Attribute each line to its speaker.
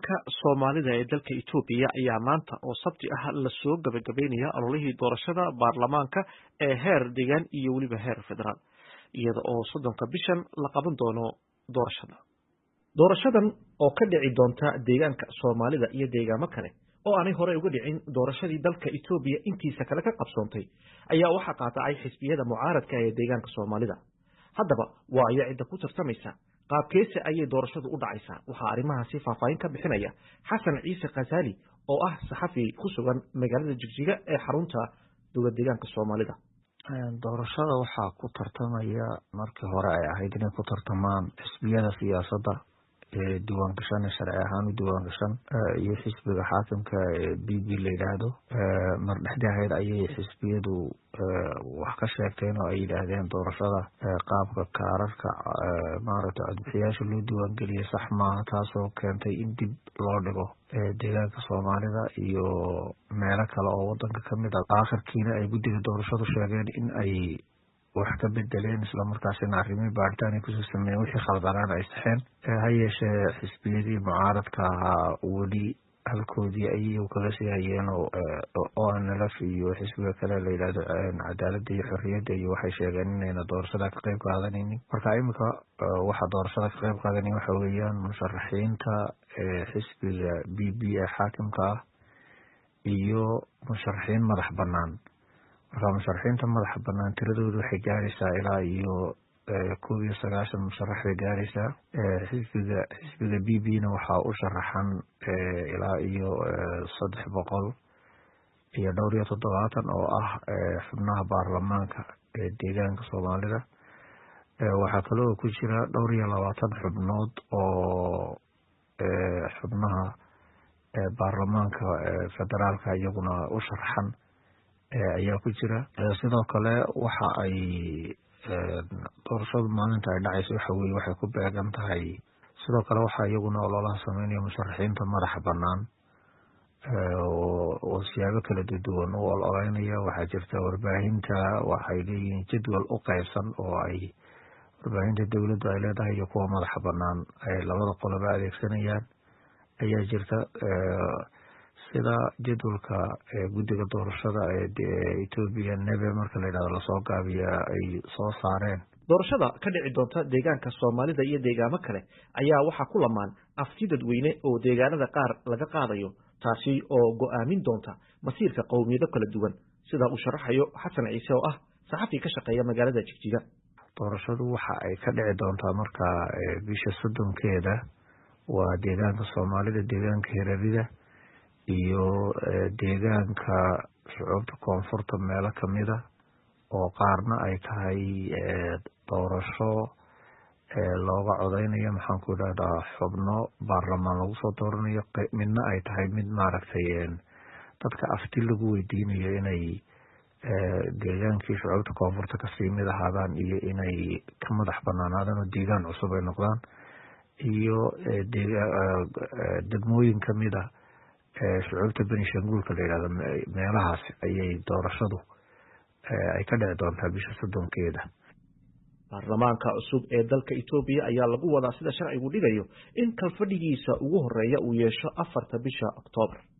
Speaker 1: Deegaanka Soomaalida ee dalka Itoobiya ayaa maanta oo Sabti ah la soo gabagabeynaya ololihii doorashada baarlamaanka ee heer deegaan iyo weliba heer federaal, iyada oo 30 bishan la qaban doono doorashada. Doorashadan oo ka dhici doonta deegaanka Soomaalida iyo deegaamo kale oo aanay hore uga dhicin doorashadii dalka Itoobiya intiisa kale ka qabsoontay ayaa waxa qaatay xisbiyada mucaaradka ee deegaanka Soomaalida. Haddaba waa ay cid ku tartamaysa qaabkeese ayay doorashadu u dhacaysaa. Waxaa arrimahaasi faahfaahin ka bixinaya Xasan Ciise Qasali oo ah saxafi ku sugan magaalada Jigjiga ee xarunta dowlad deegaanka Soomaalida.
Speaker 2: Doorashada waxaa ku tartamaya markii hore ay ahayd inay ku tartamaan xisbiyada siyaasadda ee diiwaan gashan sharci ahaan u diiwaan gashan iyo xisbiga xaakimka BB la yiraahdo. Mar dhexdeed ayay xisbiyadu wax ka sheegteen oo ay yiraahdeen doorashada qaabka kaararka maaragtay codbixiyaasha loo diiwaan geliyay sax maaha, taasoo keentay in dib loo dhigo deegaanka Soomaalida iyo meelo kale oo wadanka ka mid ah. Aakhirkiina ay guddiga doorashadu sheegeen in ay wax ka bedeleen isla markaasina arrimihii baaritaan ay kusoo sameeyeen wixii khaldanaan ay saxeen. Ha yeeshee xisbiyadii mucaaradka ahaa weli halkoodii ayay kaga sii hayeen oo ONLF iyo xisbiga kale la yidhaahdo cadaaladda iyo xorriyadda iyo waxay sheegeen inayna doorashada ka qayb qaadanaynin. Marka imika waxa doorashada ka qayb qaadanaya waxa weeyaan musharaxiinta xisbiga BB ee xaakimka ah iyo musharaxiin madax bannaan. Marka musharaxiinta madaxa bannaan tiradoodu waxay gaaraysaa ilaa iyo 19 musharax bay gaaraysaa. xisbiga BB-na waxaa u sharaxan ilaa iyo 300 iyo dhowr iyo 70 oo ah xubnaha baarlamaanka ee deegaanka Soomaalida. Waxaa kaloo ku jira dhowr iyo 20 xubnood oo xubnaha baarlamaanka federaalka iyaguna u sharaxan ayaa ku jira. Sidoo kale waxa ay doorashadu maalinta ay dhacayso waxay ku beegan tahay. Sidoo kale waxa iyaguna ololaha sameynaya musharaxiinta madaxa bannaan oo siyaabo kala duwan u ololeynaya. Waxaa jirta warbaahinta waxay leeyihiin jadwal u qaybsan oo ay warbaahinta dowladda ay leedahay iyo kuwa madaxa bannaan ay labada qoloba adeegsanayaan ayaa jirta. Sida jadwalka guddiga doorashada ee Itoobiya NEB marka la yiraahdo la soo gaabiya ay soo saareen.
Speaker 1: Doorashada ka dhici doonta deegaanka Soomaalida iyo deegaamo kale ayaa waxa ku lamaan afti dadweyne oo deegaanada qaar laga qaadayo, taasi oo go'aamin doonta masiirka qowmiyado kala duwan, sida uu sharaxayo Xasan Ciise oo ah saxafi ka shaqeeya magaalada Jigjiga.
Speaker 2: Doorashadu waxa ay ka dhici doontaa marka bisha 30keeda waa deegaanka Soomaalida, deegaanka Hiirarida iyo deegaanka shucuubta koonfurta meelo kamid ah oo qaarna ay tahay doorasho looga codeynayo maxaan ku idhahdaa xubno baarlamaan lagu soo dooranayo, midna ay tahay mid maaragtay dadka afti lagu weydiinayo inay deegaankii shucuubta koonfurta kasii mid ahaadaan iyo inay ka madax banaanaadaan oo deegaan cusub ay noqdaan, iyo degmooyin kamid ah shucuubta Benishanguulka la yiraahdo. Meelahaas ayay doorashadu ay ka dhici doontaa bisha 30keeda.
Speaker 1: Baarlamaanka cusub ee dalka Itoobiya ayaa lagu wadaa sida sharcigu dhigayo in kalfadhigiisa ugu horeeya uu yeesho 4 bisha Oktoobar.